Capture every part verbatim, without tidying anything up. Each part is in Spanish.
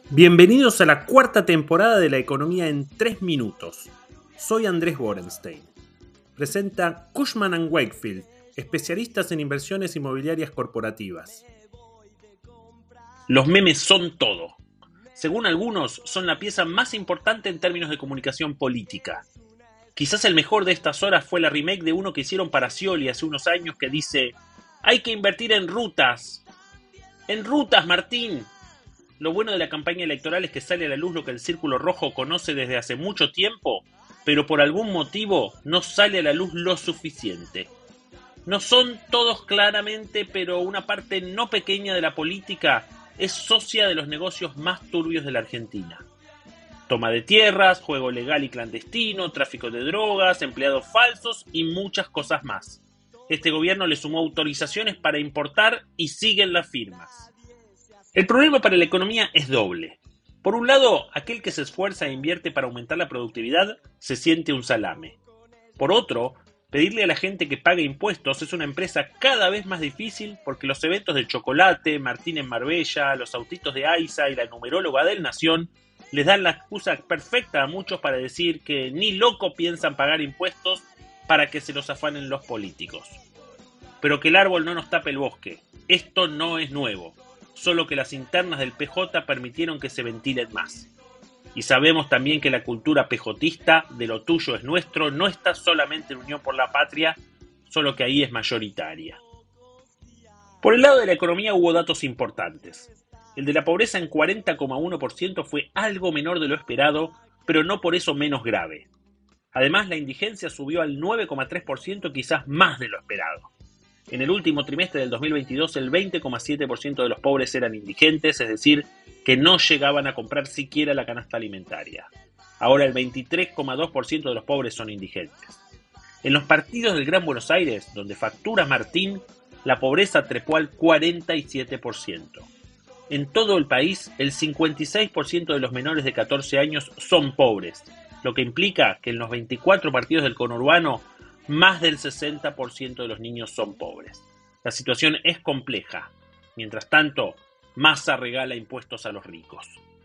Bienvenidos a la cuarta temporada de La Economía en tres minutos. Soy Andrés Borenstein. Presenta Cushman and Wakefield, especialistas en inversiones inmobiliarias corporativas. Los memes son todo. Según algunos, son la pieza más importante en términos de comunicación política. Quizás el mejor de estas horas fue la remake de uno que hicieron para Scioli hace unos años que dice: hay que invertir en rutas. ¡En rutas, Martín! Lo bueno de la campaña electoral es que sale a la luz lo que el Círculo Rojo conoce desde hace mucho tiempo, pero por algún motivo no sale a la luz lo suficiente. No son todos claramente, pero una parte no pequeña de la política es socia de los negocios más turbios de la Argentina. Toma de tierras, juego legal y clandestino, tráfico de drogas, empleados falsos y muchas cosas más. Este gobierno le sumó autorizaciones para importar y siguen las firmas. El problema para la economía es doble. Por un lado, aquel que se esfuerza e invierte para aumentar la productividad se siente un salame. Por otro, pedirle a la gente que pague impuestos es una empresa cada vez más difícil porque los eventos de chocolate, Martín en Marbella, los autitos de Aiza y la numeróloga del Nación les dan la excusa perfecta a muchos para decir que ni loco piensan pagar impuestos para que se los afanen los políticos. Pero que el árbol no nos tape el bosque. Esto no es nuevo. Solo que las internas del P J permitieron que se ventilen más. Y sabemos también que la cultura pejotista de lo tuyo es nuestro no está solamente en Unión por la Patria, solo que ahí es mayoritaria. Por el lado de la economía hubo datos importantes. El de la pobreza en cuarenta coma uno por ciento fue algo menor de lo esperado, pero no por eso menos grave. Además, la indigencia subió al nueve coma tres por ciento, quizás más de lo esperado. En el último trimestre del dos mil veintidós, el veinte coma siete por ciento de los pobres eran indigentes, es decir, que no llegaban a comprar siquiera la canasta alimentaria. Ahora el veintitrés coma dos por ciento de los pobres son indigentes. En los partidos del Gran Buenos Aires, donde factura Martín, la pobreza trepó al cuarenta y siete por ciento. En todo el país, el cincuenta y seis por ciento de los menores de catorce años son pobres, lo que implica que en los veinticuatro partidos del conurbano, más del sesenta por ciento de los niños son pobres. La situación es compleja. Mientras tanto, Massa regala impuestos a los ricos.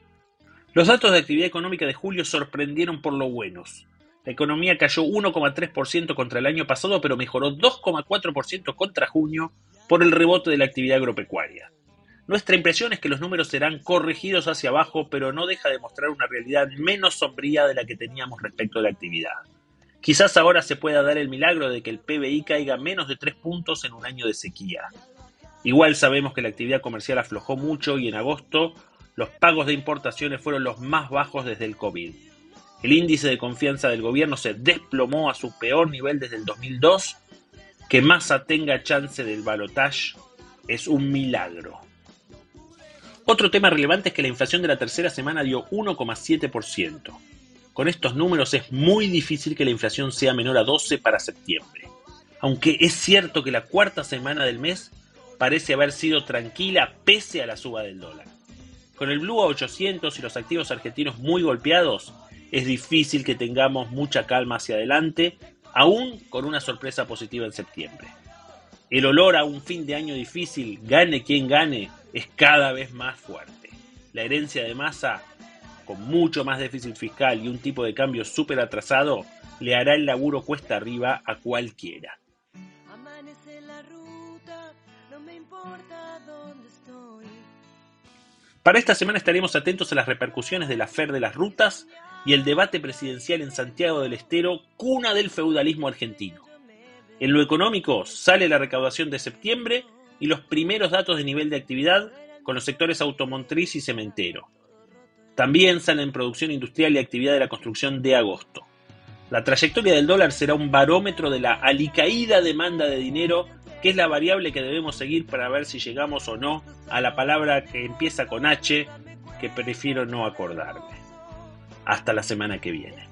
Los datos de actividad económica de julio sorprendieron por lo buenos. La economía cayó uno coma tres por ciento contra el año pasado, pero mejoró dos coma cuatro por ciento contra junio por el rebote de la actividad agropecuaria. Nuestra impresión es que los números serán corregidos hacia abajo, pero no deja de mostrar una realidad menos sombría de la que teníamos respecto a la actividad. Quizás ahora se pueda dar el milagro de que el P B I caiga menos de tres puntos en un año de sequía. Igual sabemos que la actividad comercial aflojó mucho y en agosto los pagos de importaciones fueron los más bajos desde el COVID. El índice de confianza del gobierno se desplomó a su peor nivel desde el dos mil dos. Que Massa tenga chance del balotaje es un milagro. Otro tema relevante es que la inflación de la tercera semana dio uno coma siete por ciento. Con estos números es muy difícil que la inflación sea menor a doce para septiembre. Aunque es cierto que la cuarta semana del mes parece haber sido tranquila pese a la suba del dólar. Con el Blue a ochocientos y los activos argentinos muy golpeados, es difícil que tengamos mucha calma hacia adelante, aún con una sorpresa positiva en septiembre. El olor a un fin de año difícil, gane quien gane, es cada vez más fuerte. La herencia de Massa, con mucho más déficit fiscal y un tipo de cambio súper atrasado, le hará el laburo cuesta arriba a cualquiera. Para esta semana estaremos atentos a las repercusiones de la F E R de las rutas y el debate presidencial en Santiago del Estero, cuna del feudalismo argentino. En lo económico sale la recaudación de septiembre y los primeros datos de nivel de actividad con los sectores automotriz y cementero. También salen producción industrial y actividad de la construcción de agosto. La trayectoria del dólar será un barómetro de la alicaída demanda de dinero, que es la variable que debemos seguir para ver si llegamos o no a la palabra que empieza con H, que prefiero no acordarme. Hasta la semana que viene.